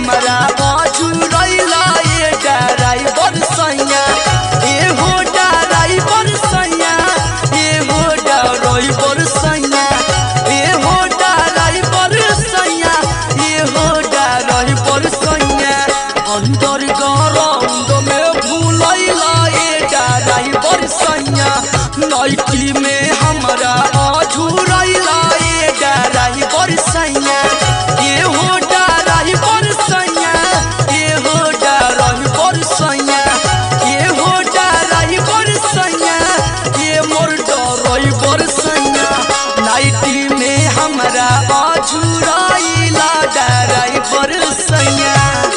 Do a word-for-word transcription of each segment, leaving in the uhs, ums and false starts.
हमरा अझुरैला ए ड्राइवर सैया ए हो ड्राइवर सैया ए हो ड्राइवर सैया ए हो ड्राइवर सैया ए हो ड्राइवर सैया अंदर गरंद में भूलैला ए ड्राइवर सैया नाइटी में हमरा अझुरैला ए ड्राइवर सैया ए हो ड्राइवर सैया ए हो ड्राइवर सैया ए हो ड्राइवर सैया ए मोर ड्राइवर सैया नाइटी में हमरा अझुरैला ड्राइवर सैया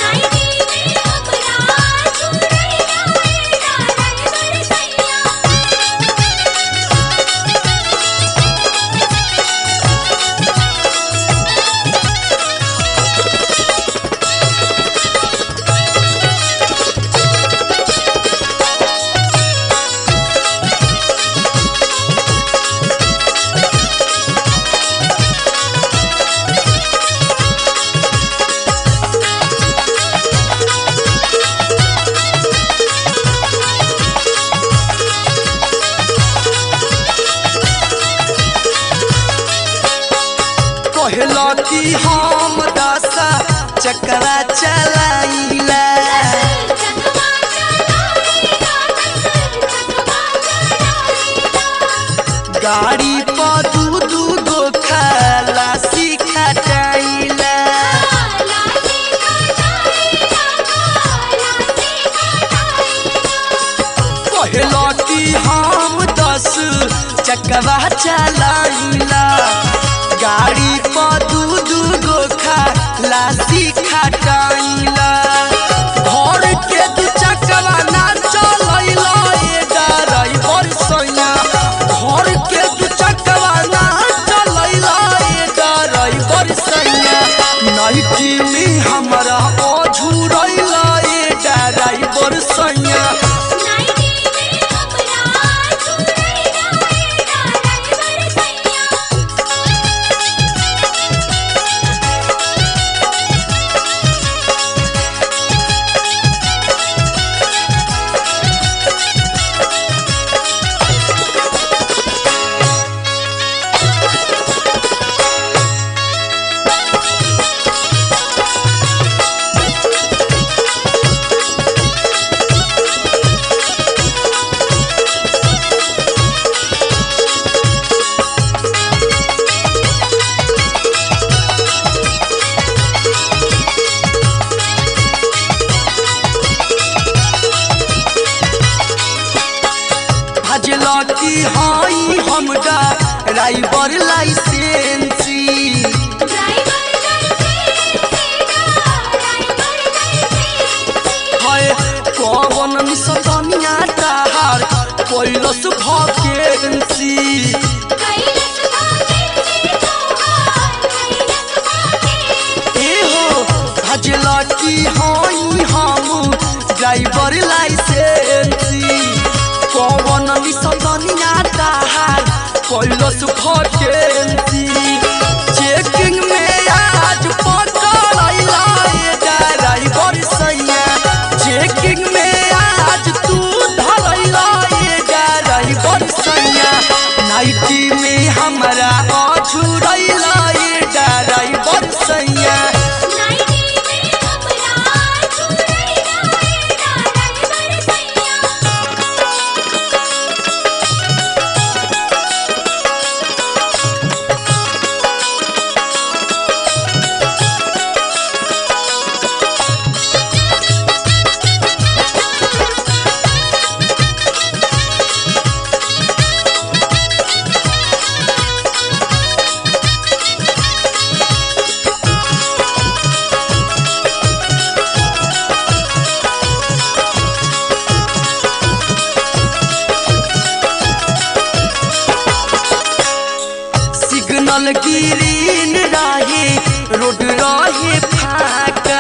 कहला कि हम दशा चक्रा चलाइला गाड़ी पर दू दू गो खलासी खटाइला कहला कि हम दस चक्रा चलाइला गाड़ी पर दू दू गो खलासी खटाइला घर के दू चक्का ना चलैला ए ड्राइवर सैया घर के दू चक्का ना चलैला ए ड्राइवर सैया नाइटी में हमरा अझुरैला ए ड्राइवर सैया भजला कि हाई हम ड्राइवर लाइसेंसी हाय कौन मिसतनिया तहार कैलस भकेंसी ए हो भजला कि हाई हम ड्राइवर लाइसेंसी कौन मिसतनिया तहार कैलस भकेंसी चेकिंग में आज पकड़ैला ए ड्राइवर सैया चेकिंग में आज तू धरैला ए ड्राइवर सैया नाइटी में हमरा अझुरैला ए ड्राइवर सैया सिग्नल ग्रीन रहे रोड रहे फाका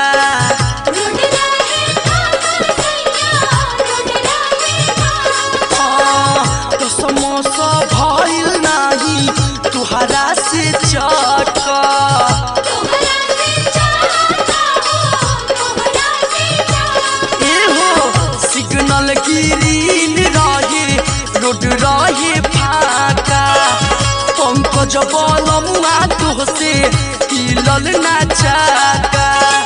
तो समोसा भइल नाही तुहरा से चटका ग्रीन रहे रोड रहे फाका पंकज बलमुआ तोहसे हिलल ना चाका।